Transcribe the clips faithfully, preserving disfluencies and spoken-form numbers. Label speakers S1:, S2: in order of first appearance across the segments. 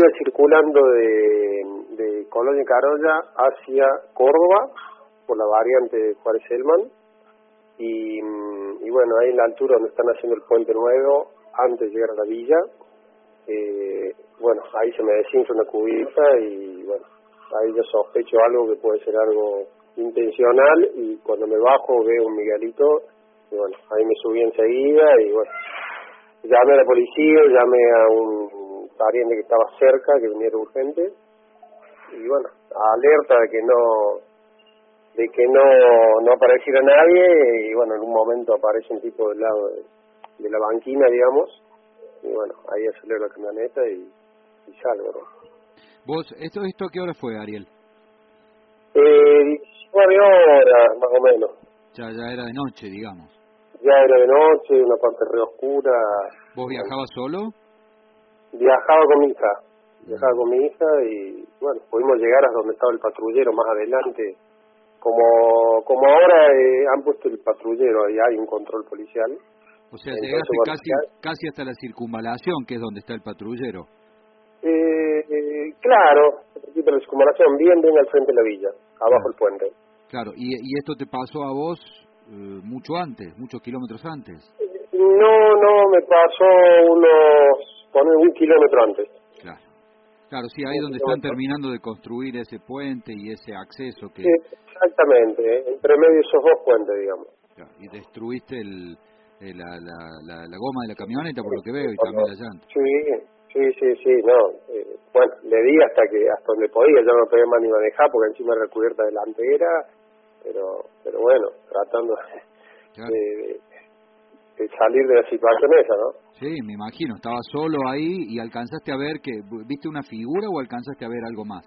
S1: iba circulando de, de Colonia Carolla hacia Córdoba, por la variante de Juárez Selman, y, y bueno, ahí en la altura donde están haciendo el puente nuevo, antes de llegar a la villa, eh, bueno, ahí se me desinfla una cubierta y bueno, ahí yo sospecho algo que puede ser algo intencional, y cuando me bajo veo un Miguelito, y bueno, ahí me subí enseguida y bueno, llamé a la policía, llamé a un pariente que estaba cerca, que viniera urgente, y bueno, alerta de que no de que no no apareciera nadie, y bueno, en un momento aparece un tipo del lado de, de la banquina, digamos, y bueno, ahí acelero la camioneta y, y salgo, ¿no?
S2: ¿Vos, esto, esto a qué hora fue, Ariel?
S1: Eh, diecinueve horas, más o menos.
S2: Ya, ya era de noche, digamos.
S1: Ya era de noche, una parte re oscura.
S2: ¿Vos viajabas solo?
S1: Viajaba con mi hija, viajaba con mi hija y bueno, pudimos llegar a donde estaba el patrullero más adelante. Como como ahora eh, han puesto el patrullero, ahí hay un control policial.
S2: O sea,
S1: Entonces,
S2: llegaste
S1: bueno,
S2: casi
S1: ya,
S2: casi hasta la circunvalación, que es donde está el patrullero.
S1: eh, eh, claro, aquí por la circunvalación, bien, bien al frente de la villa, abajo
S2: Claro,
S1: el puente.
S2: claro. ¿Y, y esto te pasó a vos eh, mucho antes, muchos kilómetros antes?
S1: No, no, me pasó unos, poner un kilómetro antes.
S2: Claro. Claro, sí, ahí
S1: Un
S2: donde están
S1: kilómetro.
S2: terminando de construir ese puente y ese acceso que...
S1: Sí, exactamente, entre medio de esos dos puentes, digamos.
S2: Claro, y destruiste el, eh, la, la, la, la goma de la camioneta, por lo que veo, y también la llanta.
S1: Sí, sí, sí, sí, no. Eh, bueno, le di hasta que hasta donde podía, ya no podía más ni manejar porque encima era cubierta delantera, pero pero bueno, tratando
S2: Claro.
S1: de, de salir de la situación esa, ¿no?
S2: Sí, me imagino, estaba solo ahí y alcanzaste a ver que, ¿viste una figura o alcanzaste a ver algo más?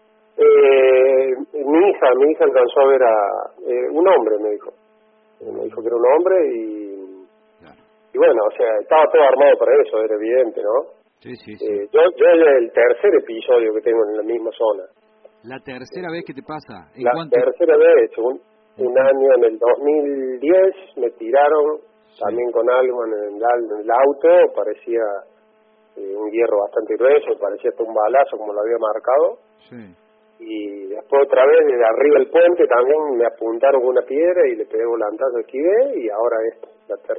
S1: Eh, mi hija, mi hija alcanzó a ver a eh, un hombre, me dijo. Eh, Me dijo que era un hombre y,
S2: Claro.
S1: y bueno, o sea, estaba todo armado para eso, era evidente, ¿no?
S2: Sí, sí, sí.
S1: Eh, yo, yo es el tercer episodio que tengo en la misma zona.
S2: La tercera vez que te pasa, ¿en
S1: La
S2: cuánto?
S1: tercera vez, un,
S2: ¿En
S1: un
S2: cuánto?
S1: año en el dos mil diez, me tiraron
S2: Sí.
S1: también con algo en el, en el auto, parecía eh, un hierro bastante grueso, parecía hasta un balazo como lo había marcado.
S2: Sí.
S1: Y después otra vez desde arriba del puente también me apuntaron con una piedra y le pegué volantazo, esquivé, y ahora es la tercera.